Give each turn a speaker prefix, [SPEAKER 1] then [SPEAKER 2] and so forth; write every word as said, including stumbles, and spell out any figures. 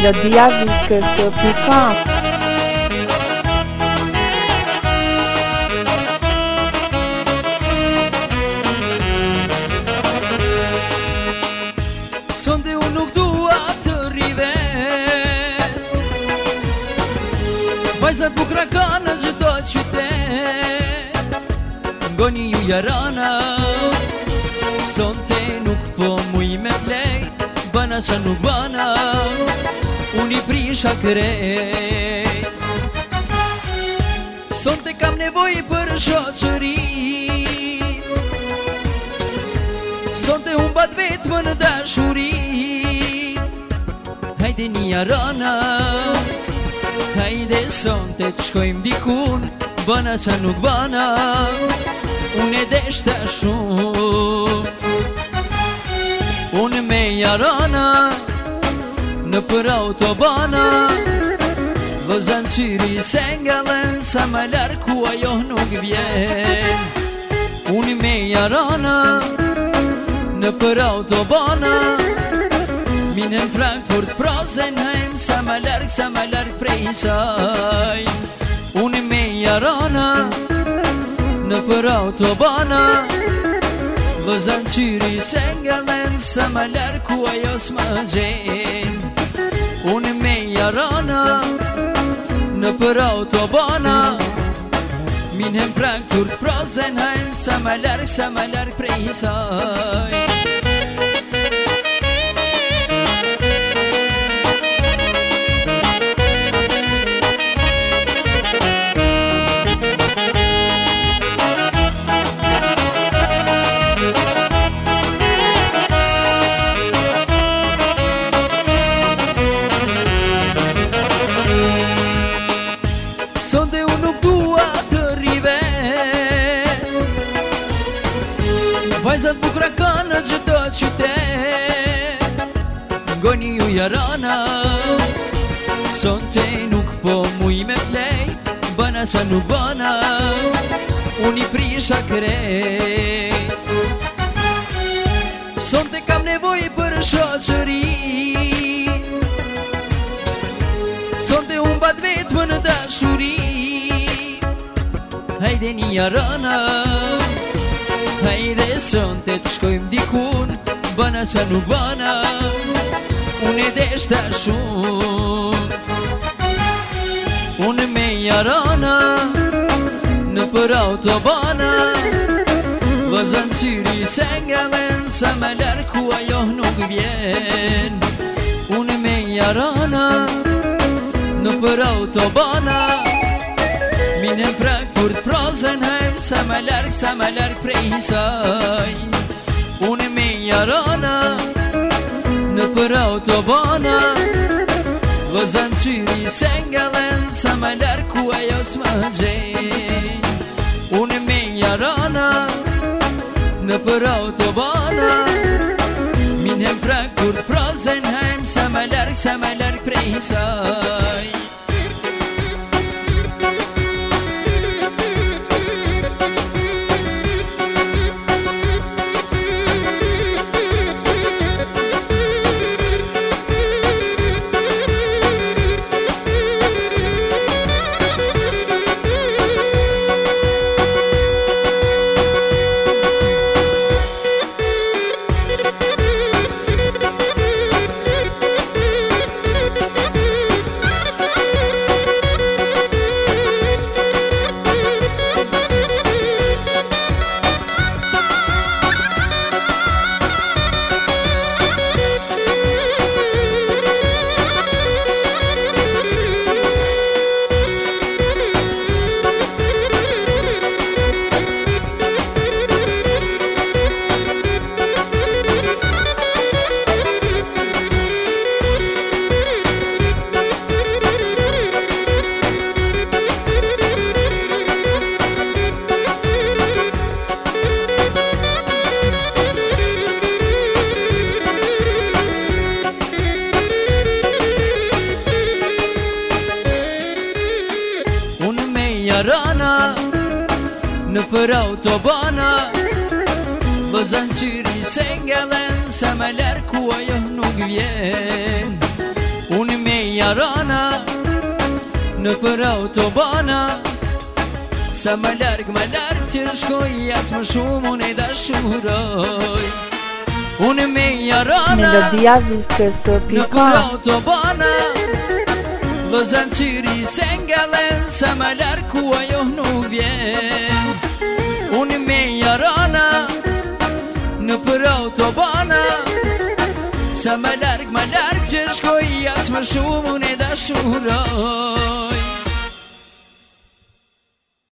[SPEAKER 1] Melodia Viscăsă Pica.
[SPEAKER 2] Sunt de un nuc duat rive Vai za bukracana že doćute Goniju jarana Sunt te nuk po mu ime plej Bana sa nuk bana Uni prisha krej Sunt te kam nevoj për shoqëri Sonte unë bat vetë më në dashuri Hajde një jarana Hajde sonte të shkojmë dikun Bëna qa nuk bana Unë e deshta shumë Unë me jarana Në për autobana Vëzan qyri se ngalen Sa ma larë ku ajo nuk vjen Unë me jarana Në për autobana Minen Frankfurt, Rosenheim Sa ma larg, sa ma larg prej saj Unë me jarana Në për autobana Vëzan qyri se ngalen Sa ma larg ku ajo s'ma gjen Unë me jarana Në për autobana Minen Frankfurt, Rosenheim Sa ma larg, sa ma larg prej saj Sonde unë nuk dua të rive Vajzat bukra kanë gjithë qytet Ngoni ju jarana Sonte nuk po muj me plej Bana sa nuk bana Unë i prisha krej Sonte kam nevoj për shoqëri Sonte unë bat vetë më në dashuri Hajde një jarana Hajde sonte të shkojmë dikun Bana qa nuk bana Unë e deshta shumë Unë me jarana Në për autobana Vëzan qyri se ngalen Sa ma larg ku ajo nuk vjen Unë me jarana Në për autobana Minen Frankfurt, Rosenheim Sa ma larg, sa ma larg prej saj Unë me jarana Në për autobana Vëzan qyri se ngalen Sa ma larg ku ajo s'ma gjen Unë me jarana Në për autobana Minen Frankfurt, Rosenheim Sa ma larg, sa ma larg prej saj jarana Në për autobana Vëzan qyri se ngelen Sa ma larg ku ajo nuk vjen Unë me jarana në për autobana, sa më larg më larg që shkoj, as më shumë unë e dashuroj. Unë me jarana
[SPEAKER 1] Melodia Viskës
[SPEAKER 2] në
[SPEAKER 1] Pika.
[SPEAKER 2] për autobana, vëzën qyri se ngellen, sa më larg ku ajo nuk vjen. Unë me jarana në për autobana, sa më larg më larg që shkoj, as më shumë unë e dashuroj.